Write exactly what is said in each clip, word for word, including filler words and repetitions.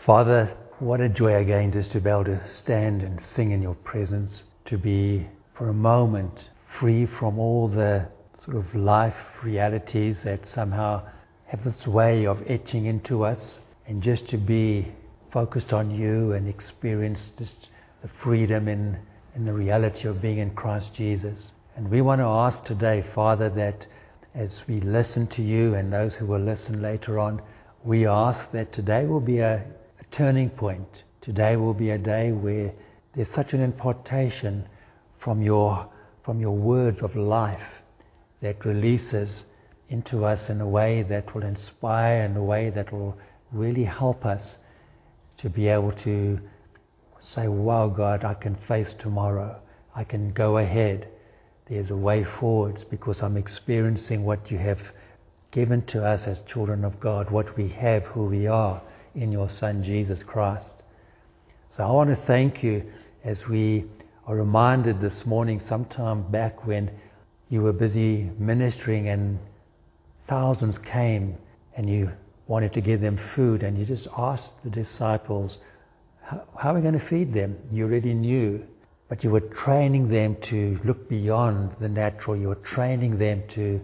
Father, what a joy again just to be able to stand and sing in your presence, to be for a moment free from all the sort of life realities that somehow have this way of etching into us, and just to be focused on you and experience just the freedom in, in the reality of being in Christ Jesus. And we want to ask today, Father, that as we listen to you and those who will listen later on, we ask that today will be a, a turning point. Today will be a day where there's such an impartation from your, from your words of life that releases into us in a way that will inspire, in a way that will really help us to be able to say, wow, God, I can face tomorrow. I can go ahead. There's a way forwards because I'm experiencing what you have given to us as children of God, what we have, who we are in your Son, Jesus Christ. So I want to thank you as we are reminded this morning, sometime back when you were busy ministering and thousands came and you wanted to give them food, and you just asked the disciples, how, how are we going to feed them? You already knew, but you were training them to look beyond the natural. You were training them to,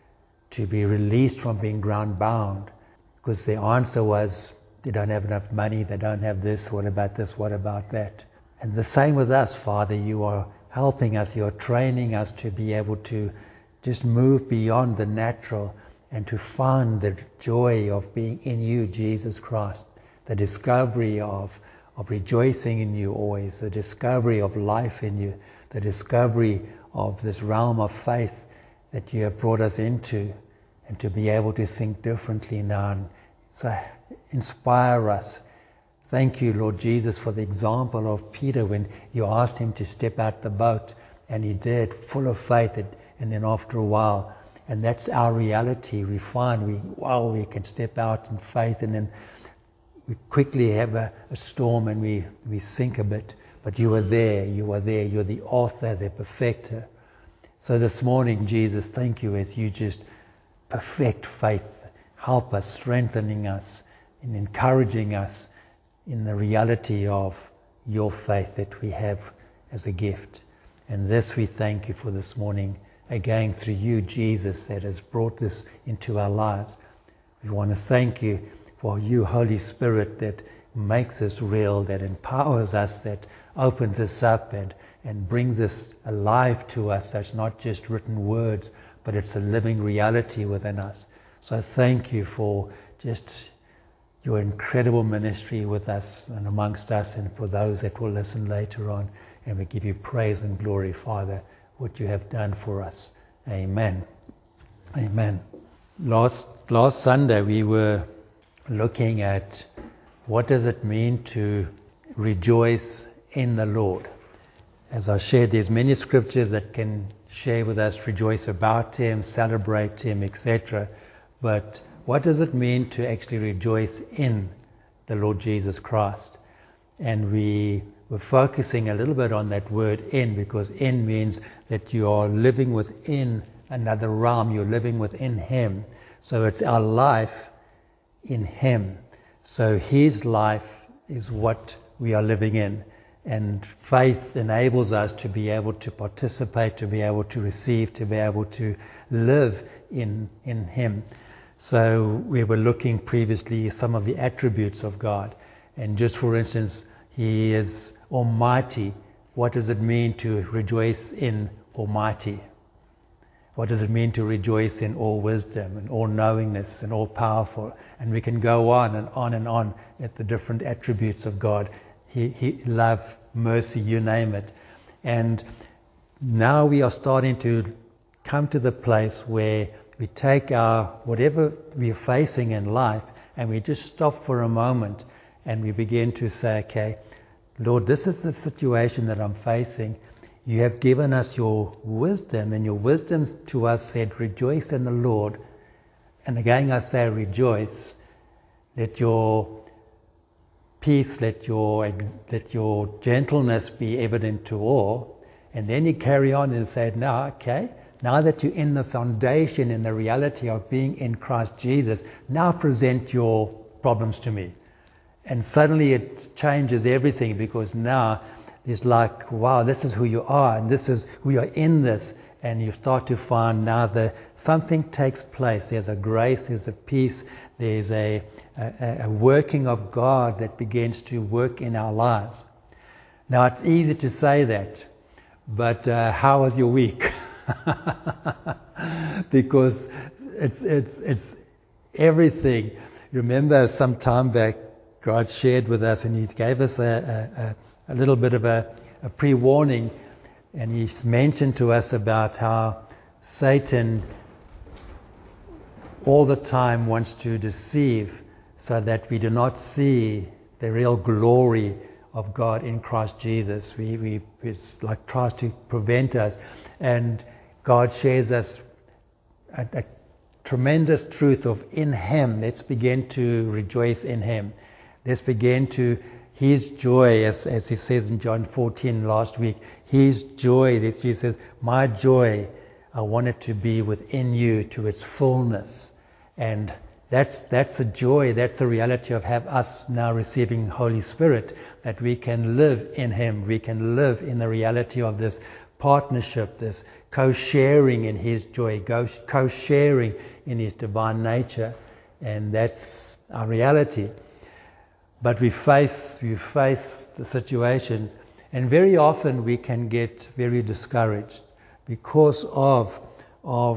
to be released from being ground bound, because the answer was, they don't have enough money, they don't have this, what about this, what about that? And the same with us, Father. You are helping us, you are training us to be able to just move beyond the natural and to find the joy of being in you, Jesus Christ, the discovery of, of rejoicing in you always, the discovery of life in you, the discovery of this realm of faith that you have brought us into, and to be able to think differently now. And so inspire us. Thank you, Lord Jesus, for the example of Peter when you asked him to step out the boat, and he did, full of faith, and then after a while. And that's our reality. We find we, wow, we can step out in faith, and then we quickly have a, a storm and we, we sink a bit. But you are there, you are there, you're the author, the perfecter. So this morning, Jesus, thank you as you just perfect faith. Help us, strengthening us, and encouraging us in the reality of your faith that we have as a gift. And this we thank you for this morning. Again, through you, Jesus, that has brought this into our lives. We want to thank you for you, Holy Spirit, that makes us real, that empowers us, that opens us up and, and brings us alive to us. So it's not just written words, but it's a living reality within us. So thank you for just your incredible ministry with us and amongst us, and for those that will listen later on. And we give you praise and glory, Father, what you have done for us. Amen. Amen. Last last Sunday we were looking at what does it mean to rejoice in the Lord. As I shared, there's many scriptures that can share with us, rejoice about Him, celebrate Him, et cetera. But what does it mean to actually rejoice in the Lord Jesus Christ? And we were focusing a little bit on that word in, because in means that you are living within another realm, you're living within Him. So it's our life in Him. So His life is what we are living in. And faith enables us to be able to participate, to be able to receive, to be able to live in, in Him. So we were looking previously at some of the attributes of God. And just for instance, He is Almighty. What does it mean to rejoice in Almighty? What does it mean to rejoice in all wisdom and all knowingness and all powerful? And we can go on and on and on at the different attributes of God. He, he, love, mercy, you name it. And now we are starting to come to the place where we take our, whatever we are facing in life, and we just stop for a moment and we begin to say, okay, Lord, this is the situation that I'm facing. You have given us your wisdom, and your wisdom to us said, rejoice in the Lord. And again I say, rejoice. Let your peace, let your, let your gentleness be evident to all. And then you carry on and say, now, okay, now that you're in the foundation, in the reality of being in Christ Jesus, now present your problems to me. And suddenly it changes everything, because now it's like, wow, this is who you are, and this is, we are in this. And you start to find now that something takes place. There's a grace, there's a peace, there's a, a, a working of God that begins to work in our lives. Now, it's easy to say that, but uh, how was your week? Because it's, it's, it's everything. Remember, some time back, God shared with us, and He gave us a, a, a little bit of a, a pre-warning, and He mentioned to us about how Satan all the time wants to deceive, so that we do not see the real glory of God in Christ Jesus. We, we, it's like tries to prevent us. And God shares us a, a tremendous truth of in Him. Let's begin to rejoice in Him. Let's begin to, His joy, as, as He says in John fourteen last week, His joy, that He says, my joy, I want it to be within you to its fullness. And that's that's the joy, that's the reality of have us now receiving Holy Spirit, that we can live in Him, we can live in the reality of this partnership, this co-sharing in His joy, co-sharing in His divine nature, and that's our reality. But we face we face the situations, and very often we can get very discouraged because of of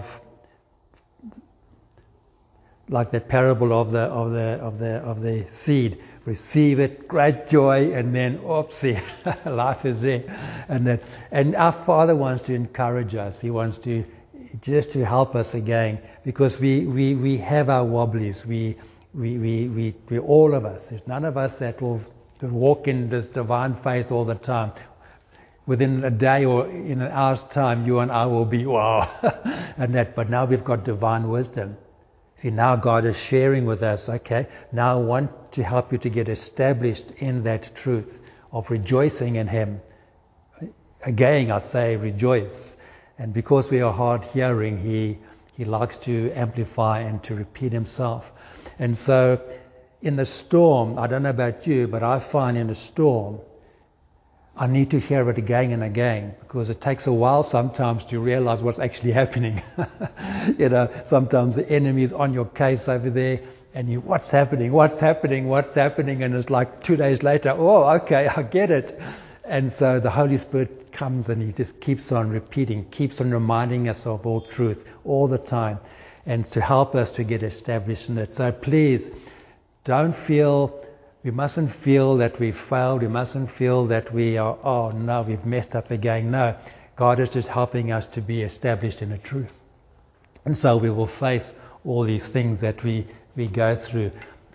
like that parable of the of the of the of the seed. Receive it, great joy, and then oopsie, life is there. And that, and our Father wants to encourage us. He wants to just to help us again, because we we, we have our wobblies. We we, we we we all of us. There's none of us that will walk in this divine faith all the time. Within a day or in an hour's time, you and I will be wow, and that. But now we've got divine wisdom. See, now God is sharing with us, okay, now I want to help you to get established in that truth of rejoicing in Him. Again, I say rejoice. And because we are hard hearing, He, he likes to amplify and to repeat Himself. And so, in the storm, I don't know about you, but I find in the storm, I need to hear it again and again, because it takes a while sometimes to realize what's actually happening. You know, sometimes the enemy is on your case over there, and you, what's happening, what's happening, what's happening, and it's like two days later, oh, okay, I get it. And so the Holy Spirit comes and He just keeps on repeating, keeps on reminding us of all truth all the time, and to help us to get established in it. So please, don't feel... We mustn't feel that we've failed. We mustn't feel that we are, oh no, we've messed up again. No, God is just helping us to be established in the truth. And so we will face all these things that we, we go through.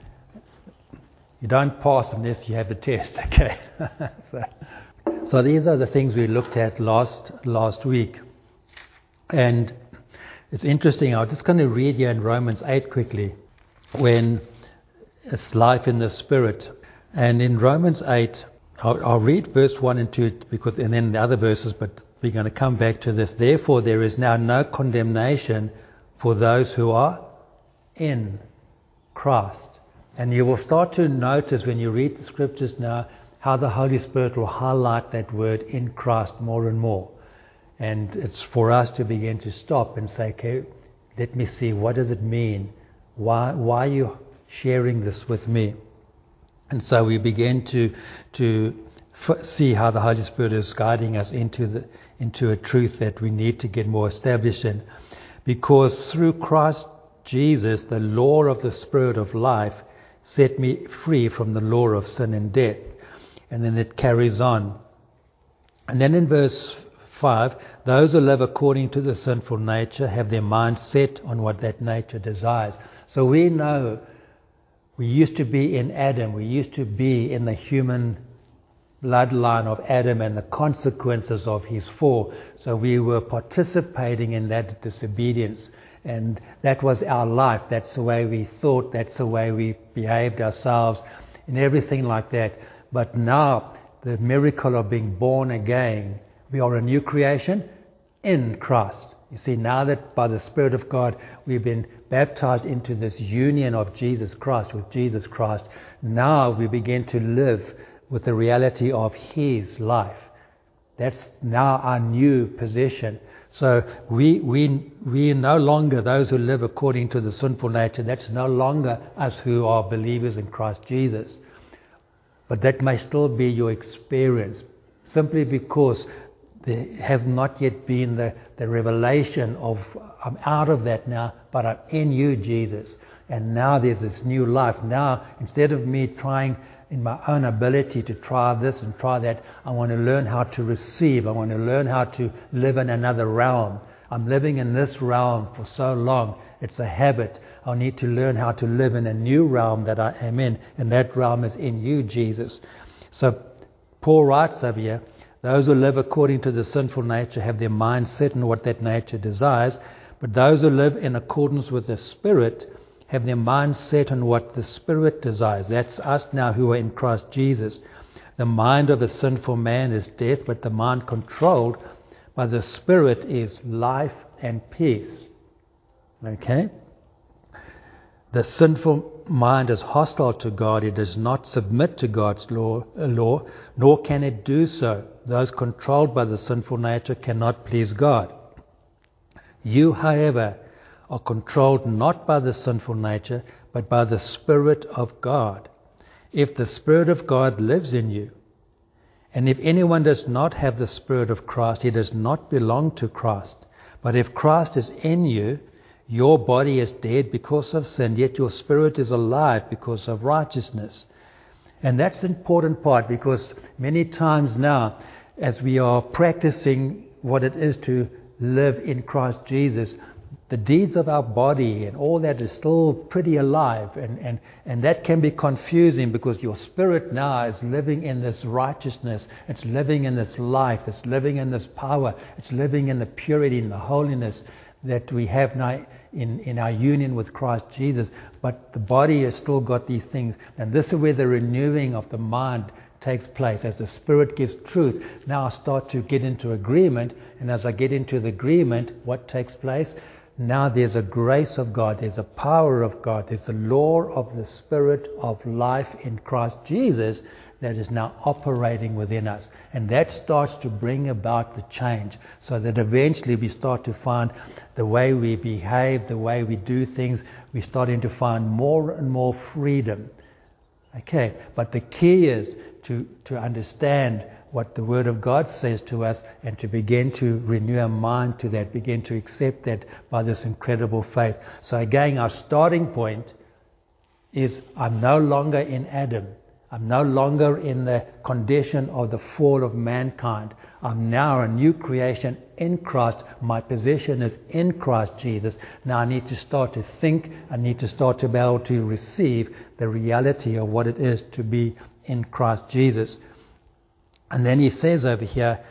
You don't pass unless you have the test, okay? so, so these are the things we looked at last last week. And it's interesting, I'm just going to read here in Romans eight quickly, when it's life in the Spirit. And in Romans eight, I'll, I'll read verse one and two, because, and then the other verses, but we're going to come back to this. Therefore, there is now no condemnation for those who are in Christ. And you will start to notice when you read the scriptures now how the Holy Spirit will highlight that word in Christ more and more. And it's for us to begin to stop and say, okay, let me see, what does it mean? Why, why are you sharing this with me? And so we begin to to f- see how the Holy Spirit is guiding us into the into a truth that we need to get more established in, because through Christ Jesus, the law of the Spirit of life set me free from the law of sin and death. And then it carries on. And then in verse five, those who live according to the sinful nature have their mind set on what that nature desires. So we know we used to be in Adam. We used to be in the human bloodline of Adam and the consequences of his fall. So we were participating in that disobedience. And that was our life. That's the way we thought. That's the way we behaved ourselves and everything like that. But now, the miracle of being born again, we are a new creation in Christ. You see, now that by the Spirit of God we've been baptized into this union of Jesus Christ with Jesus Christ, now we begin to live with the reality of His life. That's now our new position. So we we we are no longer those who live according to the sinful nature. That's no longer us who are believers in Christ Jesus. But that may still be your experience, simply because there has not yet been the, the revelation of, I'm out of that now, but I'm in you, Jesus. And now there's this new life. Now, instead of me trying in my own ability to try this and try that, I want to learn how to receive. I want to learn how to live in another realm. I'm living in this realm for so long. It's a habit. I need to learn how to live in a new realm that I am in. And that realm is in you, Jesus. So Paul writes over here, those who live according to the sinful nature have their mind set on what that nature desires, but those who live in accordance with the Spirit have their mind set on what the Spirit desires. That's us now who are in Christ Jesus. The mind of a sinful man is death, but the mind controlled by the Spirit is life and peace. Okay? The sinful mind is hostile to God. It does not submit to God's law, law, nor can it do so. Those controlled by the sinful nature cannot please God. You, however, are controlled not by the sinful nature, but by the Spirit of God. If the Spirit of God lives in you, and if anyone does not have the Spirit of Christ, he does not belong to Christ. But if Christ is in you, your body is dead because of sin, yet your spirit is alive because of righteousness. And that's an important part, because many times now, as we are practicing what it is to live in Christ Jesus, the deeds of our body and all that is still pretty alive. And, and, and that can be confusing, because your spirit now is living in this righteousness. It's living in this life. It's living in this power. It's living in the purity and the holiness that we have now in, in our union with Christ Jesus. But the body has still got these things. And this is where the renewing of the mind takes place. As the Spirit gives truth, now I start to get into agreement. And as I get into the agreement, what takes place? Now there's a grace of God. There's a power of God. There's a law of the Spirit of life in Christ Jesus that is now operating within us. And that starts to bring about the change, so that eventually we start to find the way we behave, the way we do things, we're starting to find more and more freedom. Okay, but the key is to, to understand what the Word of God says to us, and to begin to renew our mind to that, begin to accept that by this incredible faith. So again, our starting point is, I'm no longer in Adam. I'm no longer in the condition of the fall of mankind. I'm now a new creation in Christ. My position is in Christ Jesus. Now I need to start to think. I need to start to be able to receive the reality of what it is to be in Christ Jesus. And then he says over here,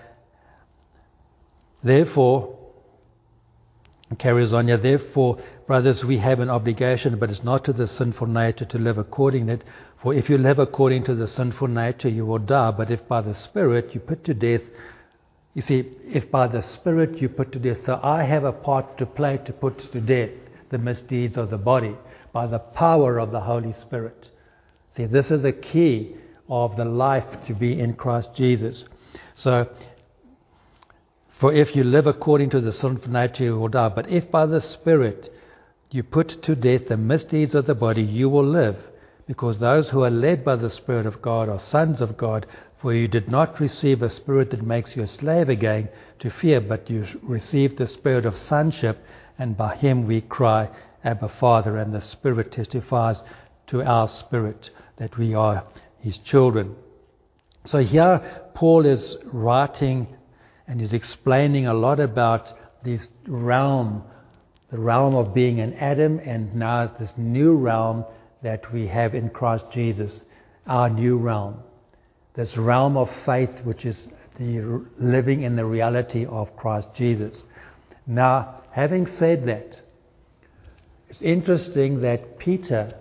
therefore, and carries on here, therefore, brothers, we have an obligation, but it's not to the sinful nature to live according to it. For if you live according to the sinful nature, you will die. But if by the Spirit you put to death, you see, if by the Spirit you put to death, so I have a part to play to put to death the misdeeds of the body by the power of the Holy Spirit. See, this is the key of the life to be in Christ Jesus. So, for if you live according to the sinful nature, you will die. But if by the Spirit you put to death the misdeeds of the body, you will live. Because those who are led by the Spirit of God are sons of God. For you did not receive a spirit that makes you a slave again to fear, but you received the Spirit of sonship, and by him we cry, Abba, Father. And the Spirit testifies to our spirit that we are his children. So here Paul is writing and he's explaining a lot about this realm, the realm of being in Adam, and now this new realm that we have in Christ Jesus, our new realm. This realm of faith, which is the living in the reality of Christ Jesus. Now, having said that, it's interesting that Peter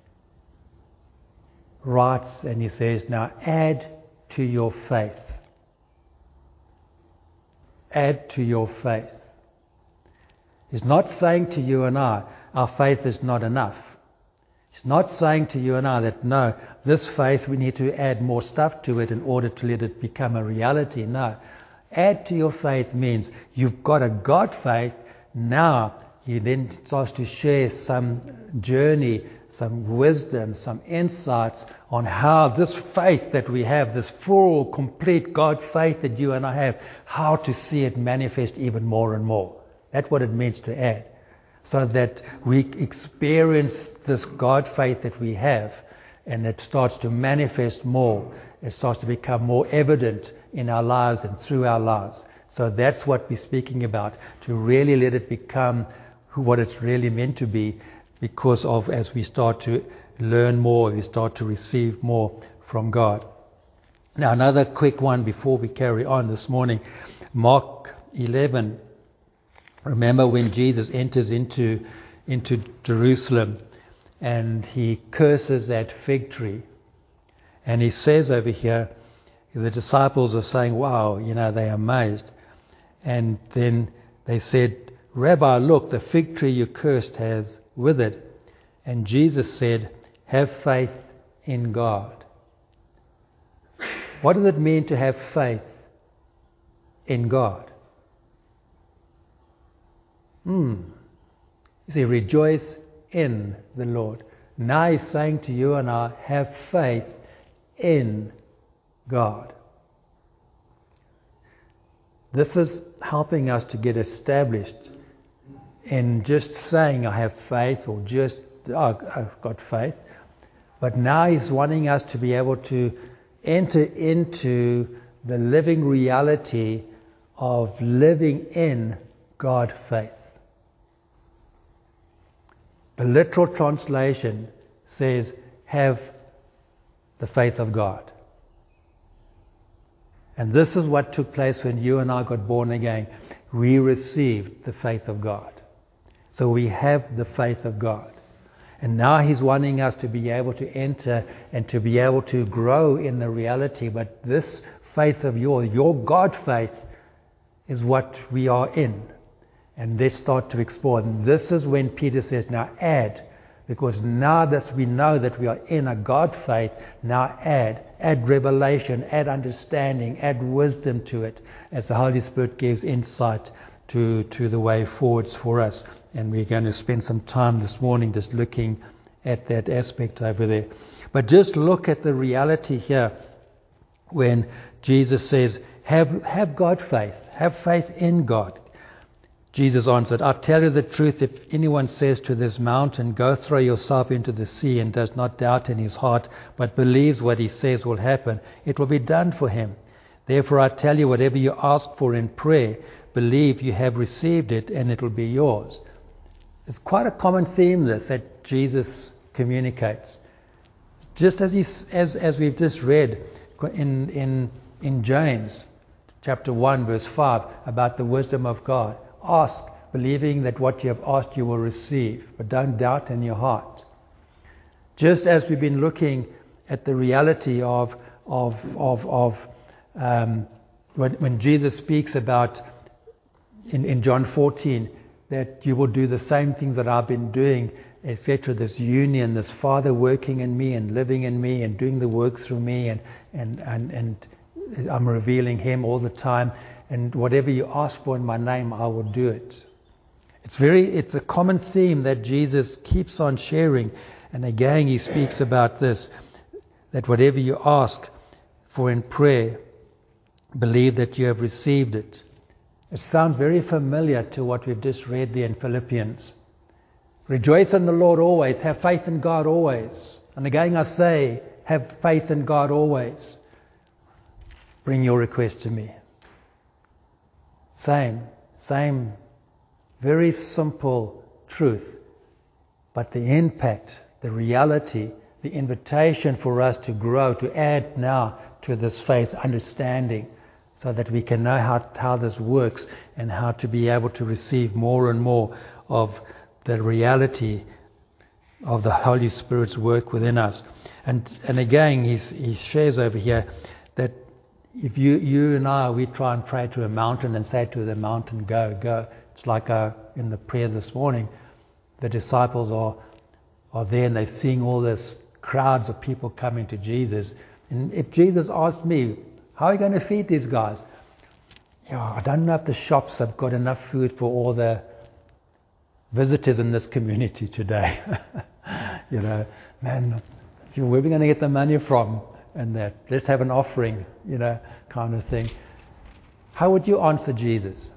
writes and he says, now add to your faith. Add to your faith. He's not saying to you and I, our faith is not enough. He's not saying to you and I that, no, this faith, we need to add more stuff to it in order to let it become a reality. No. Add to your faith means you've got a God faith. Now he then starts to share some journey, some wisdom, some insights on how this faith that we have, this full, complete God faith that you and I have, how to see it manifest even more and more. That's what it means to add. So that we experience this God faith that we have, and it starts to manifest more. It starts to become more evident in our lives and through our lives. So that's what we're speaking about, to really let it become who, what it's really meant to be, because of as we start to learn more, we start to receive more from God. Now another quick one before we carry on this morning. Mark eleven. Remember when Jesus enters into, into Jerusalem and he curses that fig tree. And he says over here, the disciples are saying, wow, you know, they're amazed. And then they said, Rabbi, look, the fig tree you cursed has withered. And Jesus said, have faith in God. What does it mean to have faith in God? Hmm. You see, rejoice in the Lord. Now he's saying to you and I, have faith in God. This is helping us to get established in just saying I have faith, or just, oh, I've got faith. But now he's wanting us to be able to enter into the living reality of living in God faith. The literal translation says, have the faith of God. And this is what took place when you and I got born again. We received the faith of God. So we have the faith of God. And now he's wanting us to be able to enter and to be able to grow in the reality. But this faith of yours, your God faith, is what we are in. And let's start to explore. And this is when Peter says, now add. Because now that we know that we are in a God faith, now add. Add revelation, add understanding, add wisdom to it, as the Holy Spirit gives insight to, to the way forwards for us. And we're going to spend some time this morning just looking at that aspect over there. But just look at the reality here when Jesus says, have, have God faith. Have faith in God. Jesus answered, I tell you the truth, if anyone says to this mountain, go throw yourself into the sea, and does not doubt in his heart, but believes what he says will happen, it will be done for him. Therefore I tell you, whatever you ask for in prayer, believe you have received it, and it will be yours. It's quite a common theme, this, that Jesus communicates. Just as he, as as we've just read in in in James chapter one, verse five, about the wisdom of God. Ask, believing that what you have asked you will receive, but don't doubt in your heart. Just as we've been looking at the reality of of of of um, when, when Jesus speaks about in, in John fourteen that you will do the same things that I've been doing, et cetera. This union, this Father working in me and living in me and doing the work through me, and and and and I'm revealing Him all the time. And whatever you ask for in my name, I will do it. It's very, it's a common theme that Jesus keeps on sharing. And again, he speaks about this, that whatever you ask for in prayer, believe that you have received it. It sounds very familiar to what we've just read there in Philippians. Rejoice in the Lord always. Have faith in God always. And again, I say, have faith in God always. Bring your request to me. Same, same, very simple truth. But the impact, the reality, the invitation for us to grow, to add now to this faith understanding, so that we can know how, how this works and how to be able to receive more and more of the reality of the Holy Spirit's work within us. And and again, he's, he shares over here that if you you and I, we try and pray to a mountain and say to the mountain, go, go, It's like uh, in the prayer this morning, the disciples are, are there and they're seeing all this crowds of people coming to Jesus. And if Jesus asked me, how are you going to feed these guys? Yeah, I don't know if the shops have got enough food for all the visitors in this community today. You know, man, where are we going to get the money from? And that, let's have an offering, you know, kind of thing. How would you answer Jesus?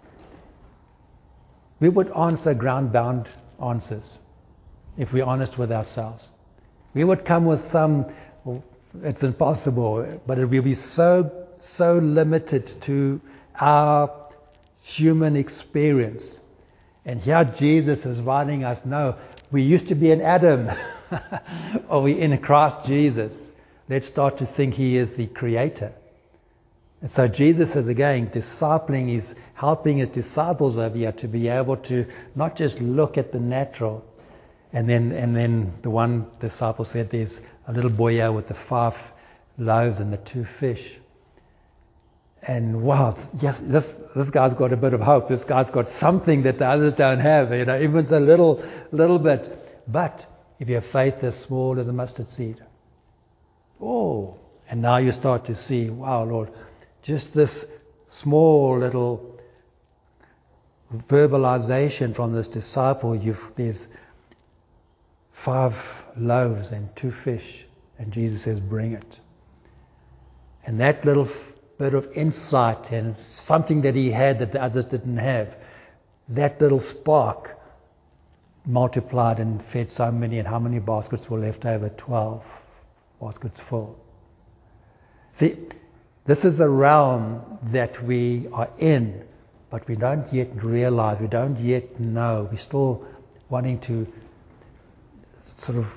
We would answer ground-bound answers if we're honest with ourselves. We would come with some, well, it's impossible, but it will be so, so limited to our human experience. And here Jesus is writing us, no, we used to be in Adam, or we in Christ Jesus. Let's start to think He is the Creator. And so Jesus is again discipling, He's helping His disciples over here to be able to not just look at the natural. And then and then the one disciple said, there's a little boy here with the five loaves and the two fish. And wow, yes, this this guy's got a bit of hope. This guy's got something that the others don't have, you know, even it's a little little bit. But if you have faith as small as a mustard seed. Oh, and now you start to see, wow, Lord, just this small little verbalization from this disciple, you've, there's five loaves and two fish, and Jesus says, bring it. And that little bit of insight and something that he had that the others didn't have, that little spark multiplied and fed so many, and how many baskets were left over? Twelve baskets full. See, this is a realm that we are in, but we don't yet realize, we don't yet know. We're still wanting to sort of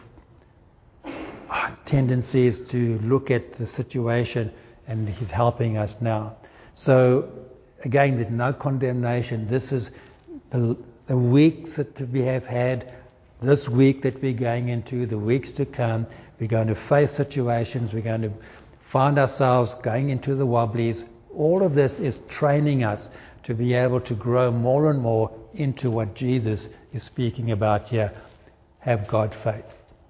our tendencies to look at the situation, and He's helping us now. So again, there's no condemnation. This is the, the weeks that we have had, this week that we're going into, the weeks to come. We're going to face situations. We're going to find ourselves going into the wobblies. All of this is training us to be able to grow more and more into what Jesus is speaking about here. Have God faith.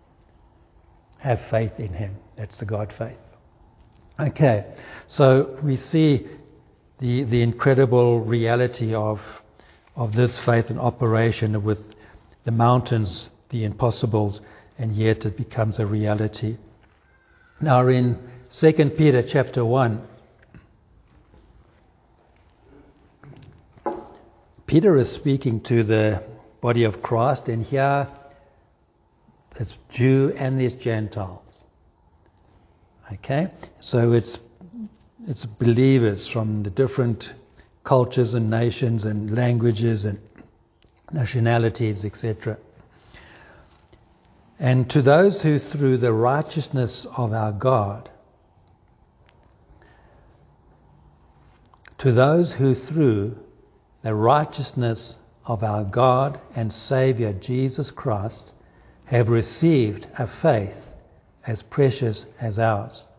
Have faith in Him. That's the God faith. Okay, so we see the the incredible reality of of this faith in operation with the mountains, the impossibles, and yet it becomes a reality. Now in Second Peter chapter one, Peter is speaking to the body of Christ, and here there's Jew and there's Gentiles. Okay, so it's it's believers from the different cultures and nations and languages and nationalities, et cetera. And to those who through the righteousness of our God, to those who through the righteousness of our God and Saviour Jesus Christ have received a faith as precious as ours.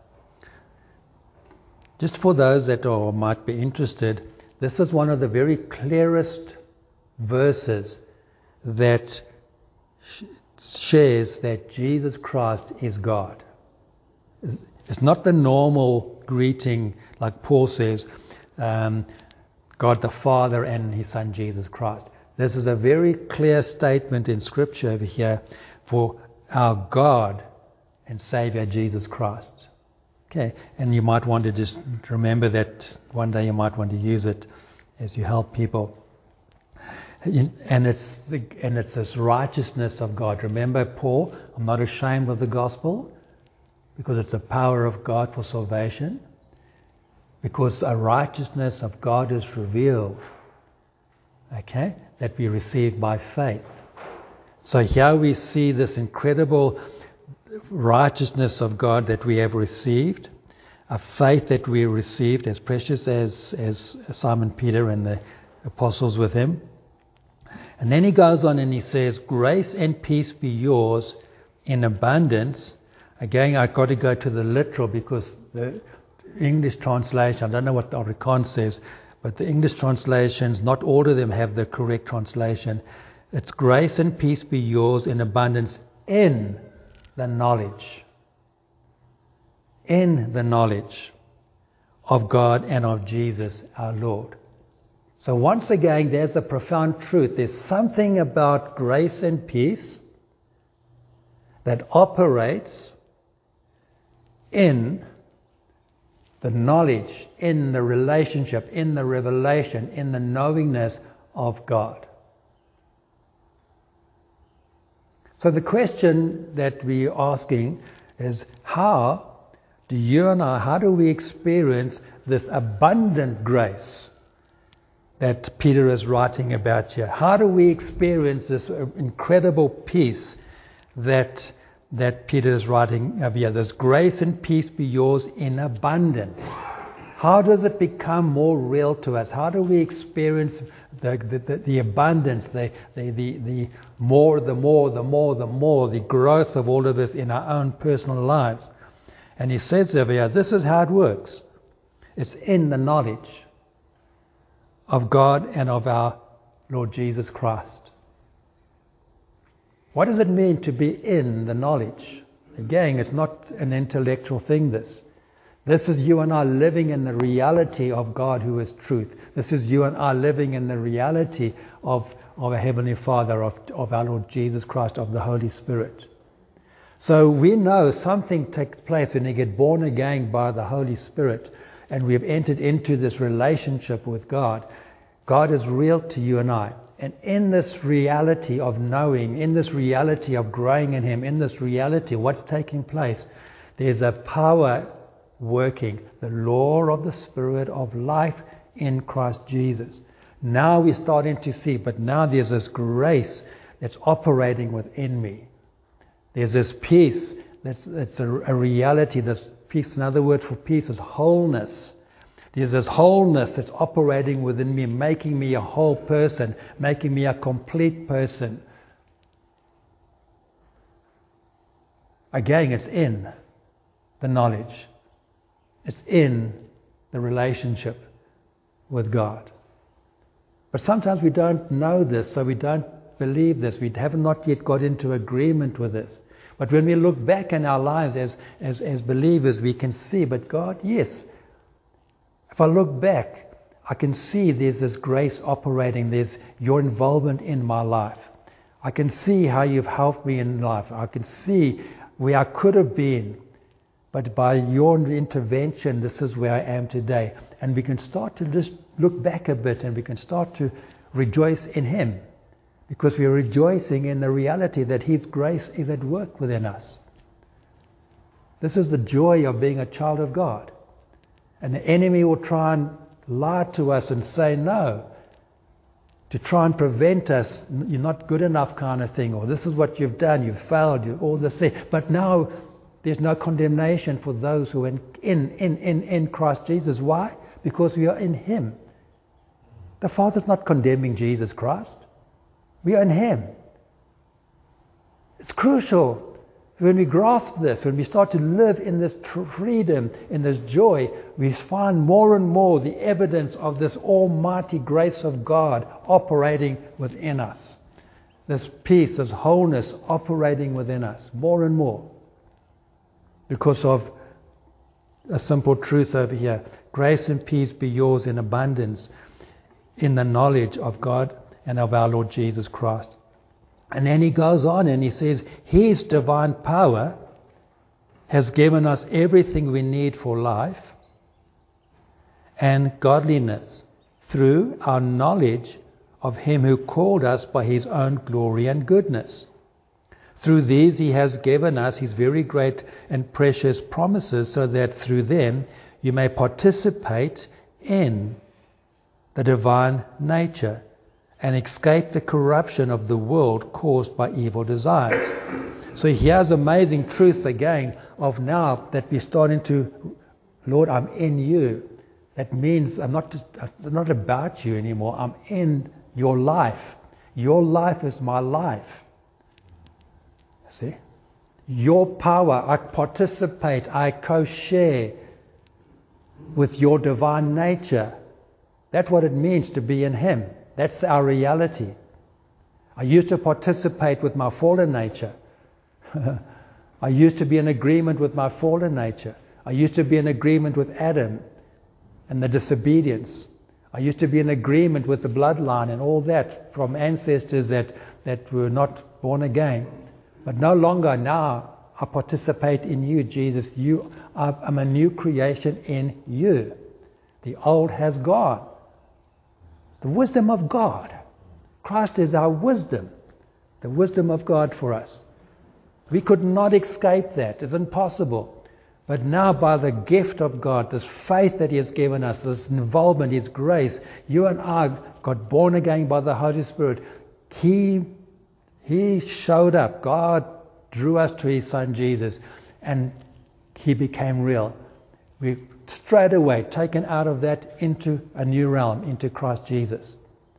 Just for those that are, might be interested, this is one of the very clearest verses that sh- shares that Jesus Christ is God. It's not the normal greeting like Paul says, um, God the Father and His Son Jesus Christ. This is a very clear statement in Scripture over here for our God and Saviour Jesus Christ. Okay, and you might want to just remember that one day you might want to use it as you help people. And it's the, and it's this righteousness of God. Remember Paul, I'm not ashamed of the gospel because it's the power of God for salvation. Because a righteousness of God is revealed, okay, that we receive by faith. So here we see this incredible righteousness of God that we have received, a faith that we received as precious as, as Simon Peter and the apostles with him. And then he goes on and he says, grace and peace be yours in abundance. Again, I've got to go to the literal because the English translation, I don't know what the Afrikaans says, but the English translations, not all of them have the correct translation. It's grace and peace be yours in abundance in the knowledge. In the knowledge of God and of Jesus our Lord. So once again, there's a profound truth. There's something about grace and peace that operates in the knowledge, in the relationship, in the revelation, in the knowingness of God. So the question that we're asking is, how do you and I, how do we experience this abundant grace that Peter is writing about here? How do we experience this incredible peace that that Peter is writing of here? This grace and peace be yours in abundance. How does it become more real to us? How do we experience the the, the, the abundance, the, the the the more, the more, the more, the more, the growth of all of this in our own personal lives? And he says over here, this is how it works. It's in the knowledge of God and of our Lord Jesus Christ. What does it mean to be in the knowledge? Again, it's not an intellectual thing, this. This is you and I living in the reality of God who is truth. This is you and I living in the reality of, of a Heavenly Father, of, of our Lord Jesus Christ, of the Holy Spirit. So we know something takes place when we get born again by the Holy Spirit and we have entered into this relationship with God. God is real to you and I. And in this reality of knowing, in this reality of growing in Him, in this reality of what's taking place, there's a power working, the law of the Spirit of life in Christ Jesus. Now we're starting to see, but now there's this grace that's operating within me. There's this peace that's, that's a, a reality. This peace, another word for peace is wholeness. There's this wholeness that's operating within me, making me a whole person, making me a complete person. Again, it's in the knowledge. It's in the relationship with God. But sometimes we don't know this, so we don't believe this. We have not yet got into agreement with this. But when we look back in our lives as, as, as believers, we can see, but God, yes, if I look back, I can see there's this grace operating. There's your involvement in my life. I can see how you've helped me in life. I can see where I could have been. But by your intervention, this is where I am today. And we can start to just look back a bit and we can start to rejoice in Him. Because we're rejoicing in the reality that His grace is at work within us. This is the joy of being a child of God. And the enemy will try and lie to us and say no, to try and prevent us, you're not good enough kind of thing, or this is what you've done, you've failed, you all this thing. But now there's no condemnation for those who are in, in, in, in, in Christ Jesus. Why? Because we are in Him. The Father's not condemning Jesus Christ. We are in Him. It's crucial. When we grasp this, when we start to live in this freedom, in this joy, we find more and more the evidence of this almighty grace of God operating within us. This peace, this wholeness operating within us more and more. Because of a simple truth over here. Grace and peace be yours in abundance in the knowledge of God and of our Lord Jesus Christ. And then he goes on and he says, His divine power has given us everything we need for life and godliness through our knowledge of Him who called us by His own glory and goodness. Through these He has given us His very great and precious promises, so that through them you may participate in the divine nature and escape the corruption of the world caused by evil desires. So here's amazing truth again of now that we're starting to, Lord, I'm in you. That means I'm not, it's not about you anymore. I'm in your life. Your life is my life. See? Your power, I participate, I co-share with your divine nature. That's what it means to be in Him. That's our reality. I used to participate with my fallen nature. I used to be in agreement with my fallen nature. I used to be in agreement with Adam and the disobedience. I used to be in agreement with the bloodline and all that from ancestors that, that were not born again. But no longer now I participate in you, Jesus. You, I'm a new creation in you. The old has gone. The wisdom of God. Christ is our wisdom. The wisdom of God for us. We could not escape that. It's impossible. But now by the gift of God, this faith that He has given us, this involvement, His grace, you and I got born again by the Holy Spirit. He, he showed up. God drew us to His Son Jesus, and He became real. We straight away taken out of that into a new realm, into Christ Jesus.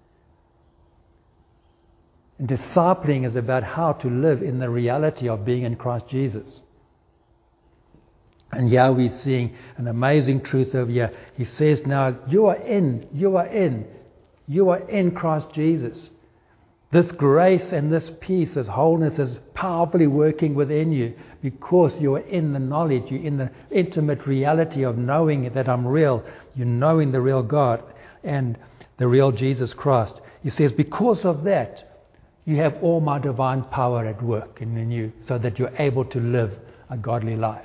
And discipling is about how to live in the reality of being in Christ Jesus. And here we're seeing an amazing truth over here. He says now, you are in, you are in, you are in Christ Jesus. This grace and this peace, this wholeness is powerfully working within you because you are in the knowledge, you're in the intimate reality of knowing that I'm real. You're knowing the real God and the real Jesus Christ. He says, because of that, you have all my divine power at work in you so that you're able to live a godly life.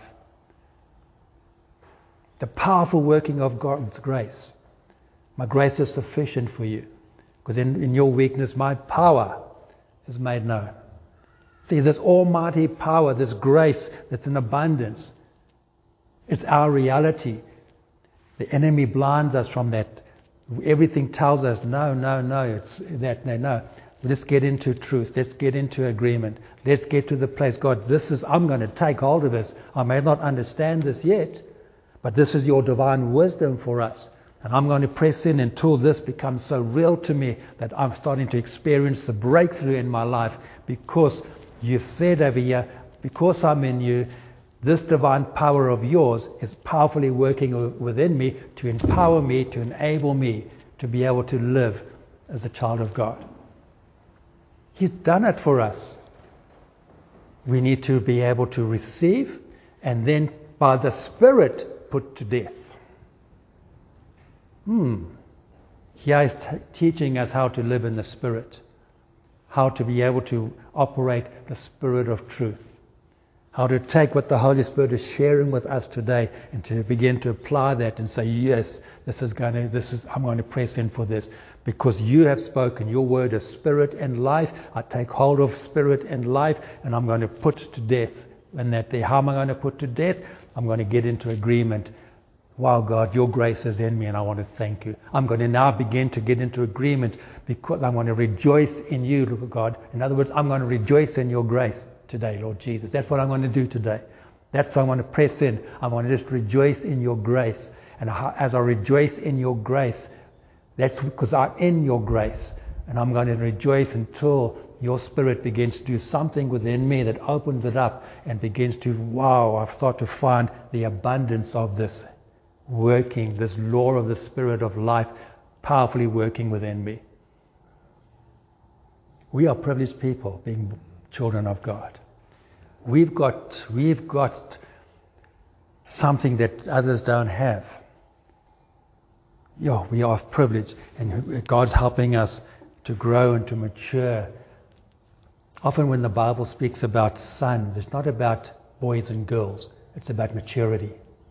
The powerful working of God's grace. My grace is sufficient for you. Because in, in your weakness, my power is made known. See, this almighty power, this grace that's in abundance, it's our reality. The enemy blinds us from that. Everything tells us, no, no, no, it's that, no, no. Let's get into truth. Let's get into agreement. Let's get to the place, God, this is, I'm going to take hold of this. I may not understand this yet, but this is your divine wisdom for us. And I'm going to press in until this becomes so real to me that I'm starting to experience the breakthrough in my life because you said over here, because I'm in you, this divine power of yours is powerfully working within me to empower me, to enable me to be able to live as a child of God. He's done it for us. We need to be able to receive and then by the Spirit put to death. Hmm. Here is t- teaching us how to live in the Spirit, how to be able to operate the Spirit of truth, how to take what the Holy Spirit is sharing with us today and to begin to apply that and say, yes, this is going to, this is, I'm going to press in for this because you have spoken. Your word is spirit and life. I take hold of spirit and life and I'm going to put to death. And that the, how am I going to put to death? I'm going to get into agreement. Wow, God, your grace is in me and I want to thank you. I'm going to now begin to get into agreement because I want to rejoice in you, Lord God. In other words, I'm going to rejoice in your grace today, Lord Jesus. That's what I'm going to do today. That's what I want to press in. I want to just rejoice in your grace. And as I rejoice in your grace, that's because I'm in your grace. And I'm going to rejoice until your Spirit begins to do something within me that opens it up and begins to, wow, I start to find the abundance of this working, this law of the Spirit of life powerfully working within me. We are privileged people being children of God. We've got, we've got something that others don't have. Yeah, we are privileged and God's helping us to grow and to mature. Often when the Bible speaks about sons, it's not about boys and girls. It's about maturity.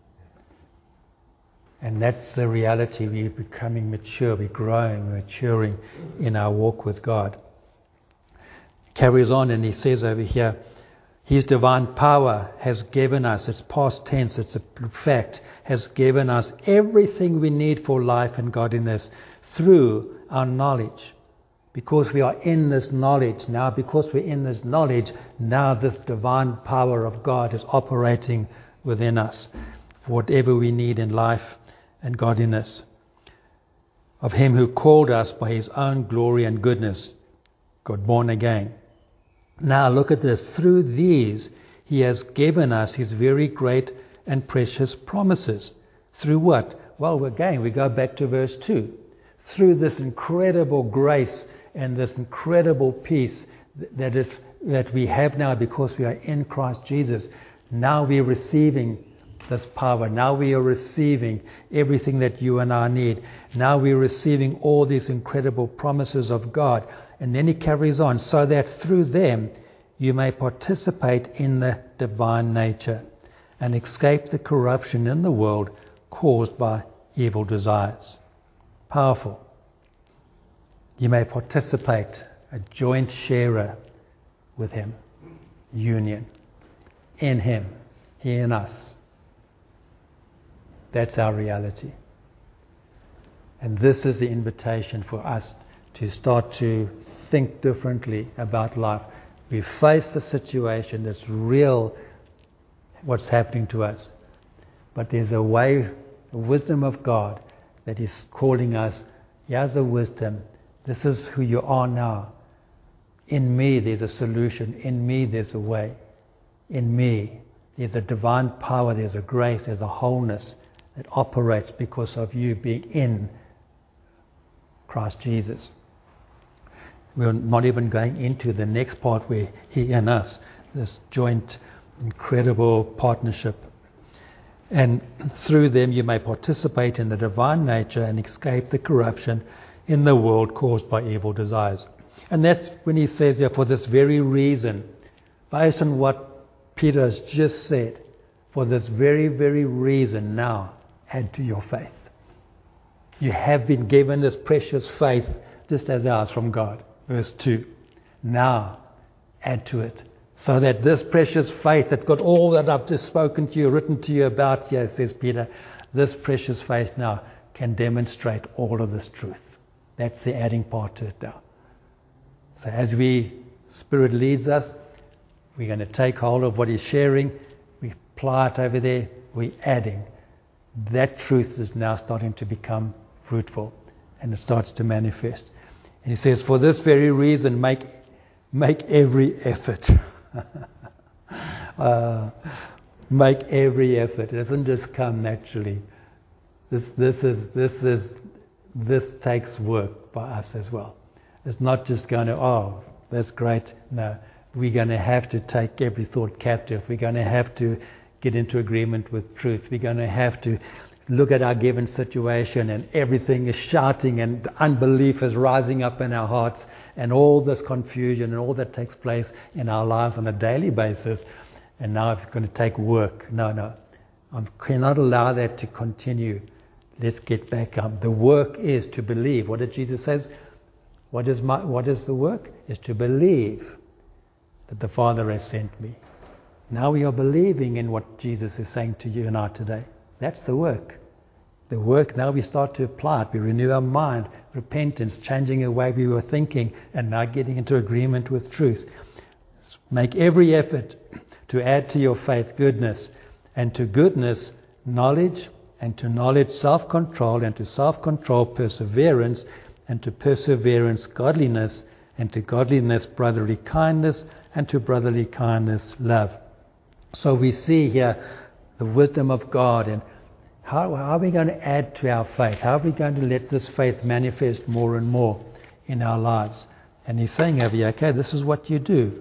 And that's the reality. We're becoming mature. We're growing, we're maturing in our walk with God. Carries on and he says over here, His divine power has given us, it's past tense, it's a fact, has given us everything we need for life and godliness through our knowledge. Because we are in this knowledge now, because we're in this knowledge, now this divine power of God is operating within us for whatever we need in life and godliness. Of Him who called us by His own glory and goodness, got born again. Now look at this. Through these, He has given us His very great and precious promises. Through what? Well, again, we go back to verse two. through this incredible grace and this incredible peace that is that we have now because we are in Christ Jesus, now we're receiving this power. Now we are receiving everything that you and I need. Now we're receiving all these incredible promises of God. And then he carries on, so that through them you may participate in the divine nature and escape the corruption in the world caused by evil desires. Powerful. You may participate, a joint sharer with him. Union. In him. He in us. That's our reality. And this is the invitation for us to start to think differently about life. We face a situation that's real, what's happening to us. But there's a way, the wisdom of God, that is calling us, here's the wisdom, this is who you are now. In me there's a solution, in me there's a way. In me there's a divine power, there's a grace, there's a wholeness that operates because of you being in Christ Jesus. We're not even going into the next part where he and us, this joint, incredible partnership. And through them you may participate in the divine nature and escape the corruption in the world caused by evil desires. And that's when he says here, for this very reason, based on what Peter has just said, for this very, very reason now, add to your faith. You have been given this precious faith just as ours from God. Verse two. Now add to it. So that this precious faith that's got all that I've just spoken to you, written to you about here, says Peter, this precious faith now can demonstrate all of this truth. That's the adding part to it now. So as we, Spirit leads us, we're going to take hold of what he's sharing, we apply it over there, we're adding. That truth is now starting to become fruitful and it starts to manifest. And he says, for this very reason, make make every effort. uh, make every effort. It doesn't just come naturally. This this is this is this takes work by us as well. It's not just going to, oh, that's great. No, we're going to have to take every thought captive. We're going to have to get into agreement with truth. We're going to have to look at our given situation and everything is shouting and unbelief is rising up in our hearts and all this confusion and all that takes place in our lives on a daily basis. And now it's going to take work. No, no. I cannot allow that to continue. Let's get back up. The work is to believe. What did Jesus say? What is my, what is the work? Is to believe that the Father has sent me. Now we are believing in what Jesus is saying to you and I today. That's the work. The work, now we start to apply it. We renew our mind, repentance, changing the way we were thinking, and now getting into agreement with truth. Make every effort to add to your faith goodness, and to goodness knowledge, and to knowledge self-control, and to self-control perseverance, and to perseverance godliness, and to godliness brotherly kindness, and to brotherly kindness love. So we see here the wisdom of God and how, how are we going to add to our faith? How are we going to let this faith manifest more and more in our lives? And he's saying over here, okay, this is what you do.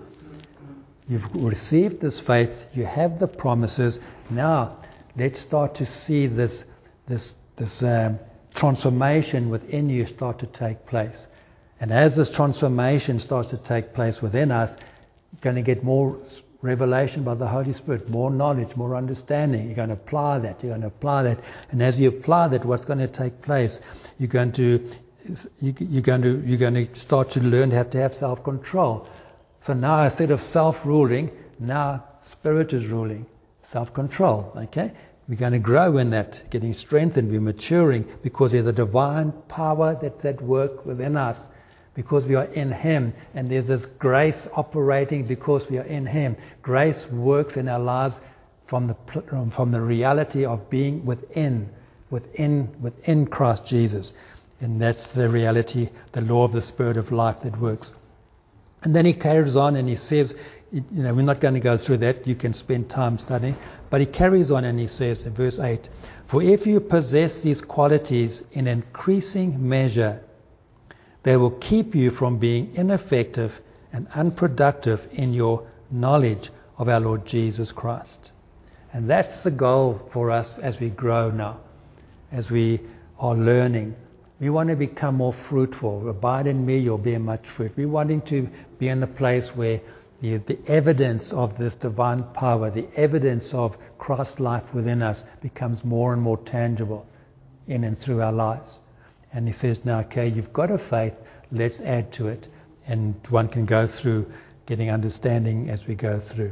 You've received this faith, you have the promises. Now let's start to see this this this um, transformation within you start to take place. And as this transformation starts to take place within us, you're going to get more revelation by the Holy Spirit, more knowledge, more understanding. You're going to apply that. You're going to apply that. And as you apply that, what's going to take place? You're going to you, you're going to you're going to start to learn how to have self-control. So now instead of self-ruling, now Spirit is ruling. Self-control. Okay? We're going to grow in that, getting strengthened, we're maturing because there's a divine power that's at work within us. Because we are in Him, and there's this grace operating because we are in Him. Grace works in our lives from the from the reality of being within, within, within Christ Jesus, and that's the reality, the law of the Spirit of life that works. And then he carries on and he says, it, you know, we're not going to go through that. You can spend time studying. But he carries on and he says in verse eight, "For if you possess these qualities in increasing measure, they will keep you from being ineffective and unproductive in your knowledge of our Lord Jesus Christ." And that's the goal for us as we grow now, as we are learning. We want to become more fruitful. Abide in me, you'll bear much fruit. We're wanting to be in a place where the, the evidence of this divine power, the evidence of Christ's life within us becomes more and more tangible in and through our lives. And he says, now, okay, you've got a faith, let's add to it. And one can go through getting understanding as we go through.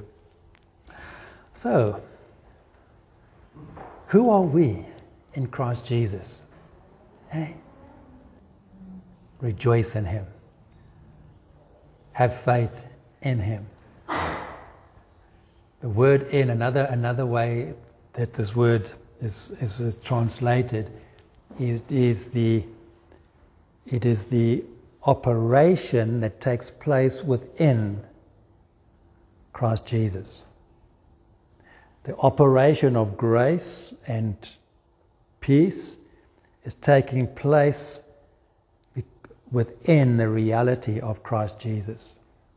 So, who are we in Christ Jesus? Hey, rejoice in Him. Have faith in Him. The word "in," another another way that this word is, is, is translated, is, is the it is the operation that takes place within Christ Jesus. The operation of grace and peace is taking place within the reality of Christ Jesus.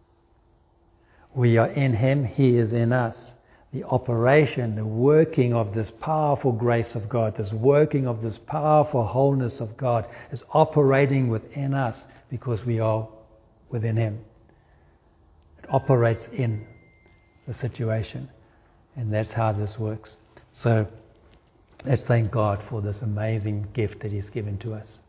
We are in Him, He is in us. The operation, the working of this powerful grace of God, this working of this powerful wholeness of God is operating within us because we are within Him. It operates in the situation. And that's how this works. So let's thank God for this amazing gift that He's given to us.